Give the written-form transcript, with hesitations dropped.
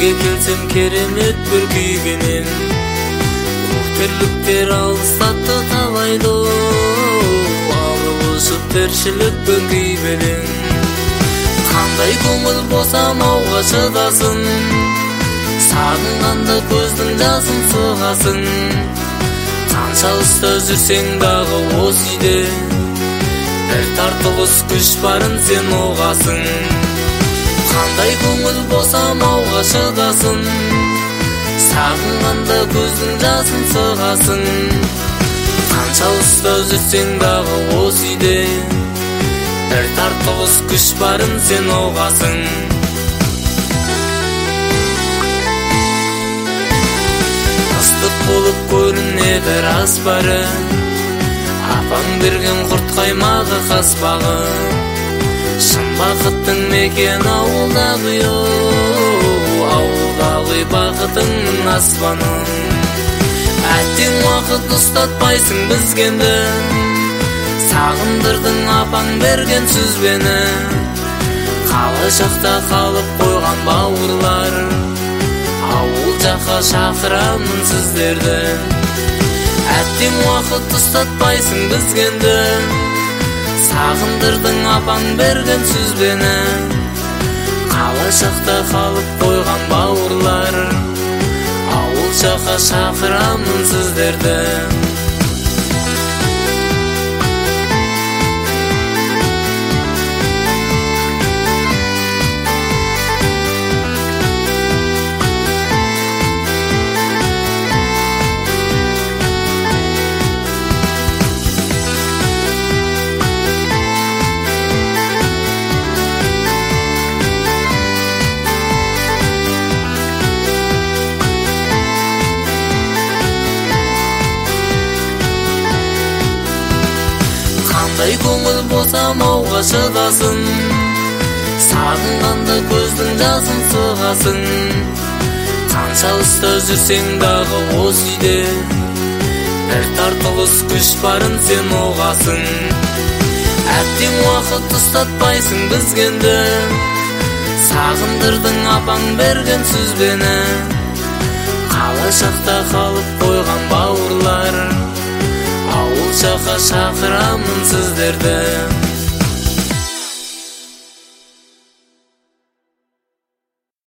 Сізге келсем керемет бір күйгенен, тірліктер алыстатты талайды, алысып тіршілікпен күйбелең. Қандай көңіл болсам ауға шыдасын, сағынғанда көздің жасын сығасың. Қанша ұста жүрсең дағы осы үйде, бір тартылыс күш барын сен оғасың. Қандай көңіл болсам ауға шыдасын, сағынғанда көздің жасын сығасың. Қанша ұста жүрсең дағы осы үйде, бір тартылыс күш барын сен оғасың. Ыстық болып көрінеді аспары, апаң берген құрт қаймағы қаспағы. Шын бақыттың мекен ауылдағы, ауылдағы бақытыңның аспаны. Әттең уақыт ұстатпайсың бізгенді, сағындырдың апаң берген сөзбені. Қала жақта қалып қойған бауырлар, ауыл жаққа шақырамын сіздерді. Әттең уақыт ұстатпайсың бізгенді, сағындырдың апаң берген сөзбені. Қала жақта қалып қойған бауырлар, ауыл жаққа шақырамын сіздерді. Қандай көңіл болсам ауға шыдасын, сағынғанда көздің жасын сығасың. Қанша ұста жүрсең дағы осы үйде, бір тартылыс күш барын сен оғасың. Әттең уақыт ұстатпайсың бізгенді, сағындырдың апаң берген сөзбені. Қала жақта қалып қойған бауырлар, ауыл жаққа шақырамын сіздерді.